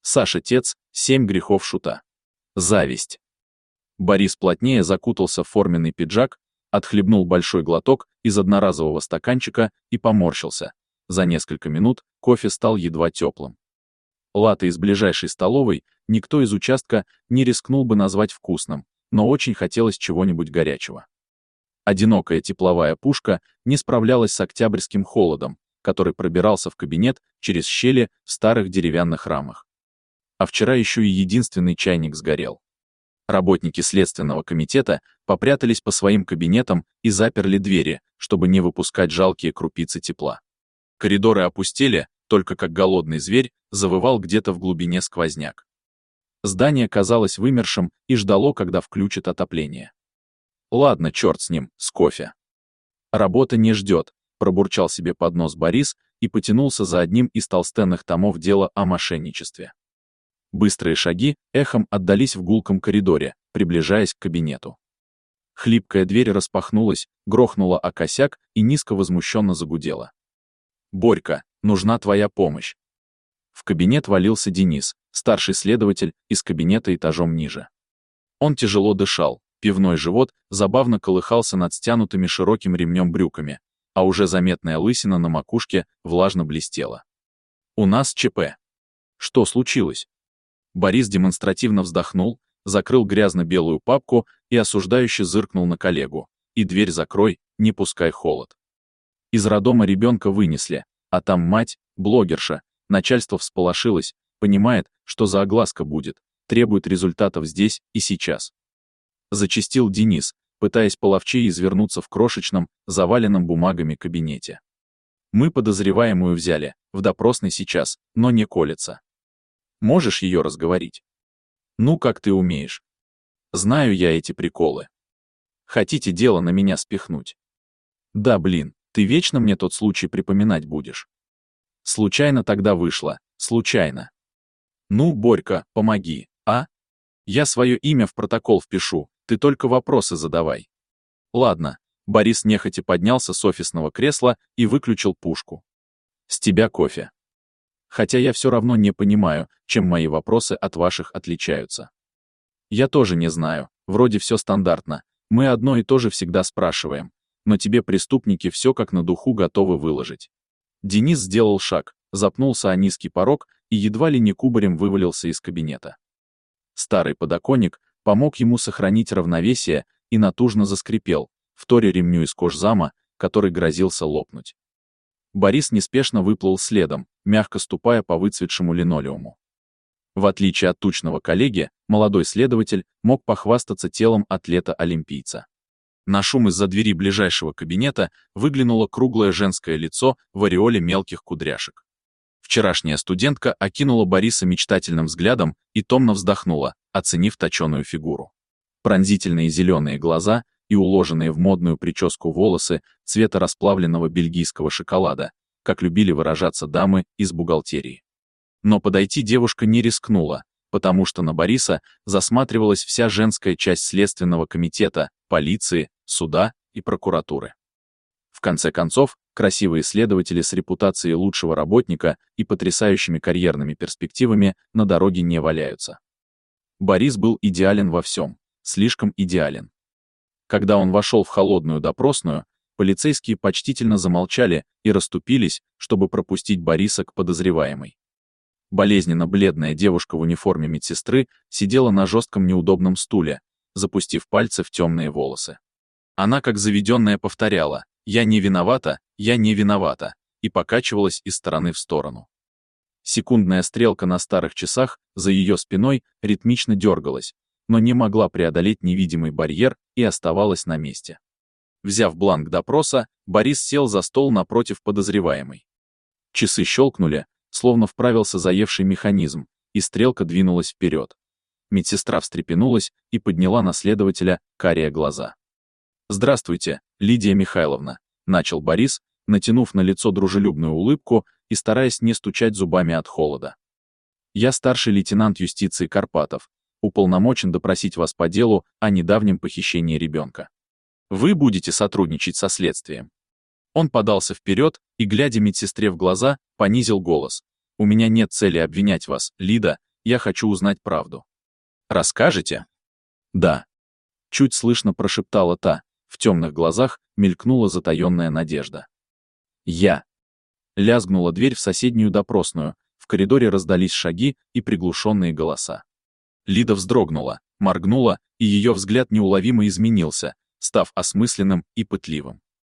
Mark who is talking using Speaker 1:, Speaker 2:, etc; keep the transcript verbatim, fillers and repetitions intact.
Speaker 1: Саша Тец, семь грехов шута. Зависть. Борис плотнее закутался в форменный пиджак, отхлебнул большой глоток из одноразового стаканчика и поморщился. За несколько минут кофе стал едва теплым. Латте из ближайшей столовой никто из участка не рискнул бы назвать вкусным, но очень хотелось чего-нибудь горячего. Одинокая тепловая пушка не справлялась с октябрьским холодом, который пробирался в кабинет через щели в старых деревянных рамах. А вчера еще и единственный чайник сгорел. Работники Следственного комитета попрятались по своим кабинетам и заперли двери, чтобы не выпускать жалкие крупицы тепла. Коридоры опустели, только как голодный зверь завывал где-то в глубине сквозняк. Здание казалось вымершим и ждало, когда включат отопление. Ладно, черт с ним, с кофе. Работа не ждет, пробурчал себе под нос Борис и потянулся за одним из толстенных томов дела о мошенничестве. Быстрые шаги эхом отдались в гулком коридоре, приближаясь к кабинету. Хлипкая дверь распахнулась, грохнула о косяк и низко возмущенно загудела. «Борька, нужна твоя помощь». В кабинет валился Денис, старший следователь, из кабинета этажом ниже. Он тяжело дышал, пивной живот забавно колыхался над стянутыми широким ремнем брюками, а уже заметная лысина на макушке влажно блестела. «У нас ЧП». «Что случилось?» Борис демонстративно вздохнул, закрыл грязно-белую папку и осуждающе зыркнул на коллегу. «И дверь закрой, не пускай холод». Из роддома ребенка вынесли, а там мать, блогерша, начальство всполошилось, понимает, что за огласка будет, требует результатов здесь и сейчас. Зачастил Денис, пытаясь половчее извернуться в крошечном, заваленном бумагами кабинете. «Мы подозреваемую взяли, в допросной сейчас, но не колется. Можешь ее разговорить?» «Ну, как ты умеешь. Знаю я эти приколы. Хотите дело на меня спихнуть?» «Да, блин, ты вечно мне тот случай припоминать будешь». «Случайно тогда вышло, случайно». «Ну, Борька, помоги, а? Я свое имя в протокол впишу, ты только вопросы задавай». «Ладно». Борис нехотя поднялся с офисного кресла и выключил пушку. «С тебя кофе. Хотя я все равно не понимаю, чем мои вопросы от ваших отличаются». «Я тоже не знаю, вроде все стандартно, мы одно и то же всегда спрашиваем, но тебе преступники все как на духу готовы выложить». Денис сделал шаг, запнулся о низкий порог и едва ли не кубарем вывалился из кабинета. Старый подоконник помог ему сохранить равновесие и натужно заскрипел, вторя ремню из кожзама, который грозился лопнуть. Борис неспешно выплыл следом, мягко ступая по выцветшему линолеуму. В отличие от тучного коллеги, молодой следователь мог похвастаться телом атлета-олимпийца. На шум из-за двери ближайшего кабинета выглянуло круглое женское лицо в ореоле мелких кудряшек. Вчерашняя студентка окинула Бориса мечтательным взглядом и томно вздохнула, оценив точеную фигуру. Пронзительные зеленые глаза и уложенные в модную прическу волосы цвета расплавленного бельгийского шоколада, как любили выражаться дамы из бухгалтерии. Но подойти девушка не рискнула, потому что на Бориса засматривалась вся женская часть Следственного комитета, полиции, суда и прокуратуры. В конце концов, красивые следователи с репутацией лучшего работника и потрясающими карьерными перспективами на дороге не валяются. Борис был идеален во всем, слишком идеален. Когда он вошел в холодную допросную, полицейские почтительно замолчали и расступились, чтобы пропустить Бориса к подозреваемой. Болезненно бледная девушка в униформе медсестры сидела на жестком неудобном стуле, запустив пальцы в темные волосы. Она как заведенная повторяла: «Я не виновата, я не виновата», и покачивалась из стороны в сторону. Секундная стрелка на старых часах за ее спиной ритмично дергалась, но не могла преодолеть невидимый барьер и оставалась на месте. Взяв бланк допроса, Борис сел за стол напротив подозреваемой. Часы щелкнули, словно вправился заевший механизм, и стрелка двинулась вперед. Медсестра встрепенулась и подняла на следователя карие глаза. «Здравствуйте, Лидия Михайловна», — начал Борис, натянув на лицо дружелюбную улыбку и стараясь не стучать зубами от холода. «Я старший лейтенант юстиции Карпатов, уполномочен допросить вас по делу о недавнем похищении ребенка. Вы будете сотрудничать со следствием». Он подался вперед и, глядя медсестре в глаза, понизил голос. «У меня нет цели обвинять вас, Лида, я хочу узнать правду. Расскажете? Да. Чуть слышно прошептала та, в темных глазах мелькнула затаенная надежда. Я. Лязгнула дверь в соседнюю допросную, в коридоре раздались шаги и приглушенные голоса. Лида вздрогнула, моргнула, и ее взгляд неуловимо изменился, став осмысленным и пытливым.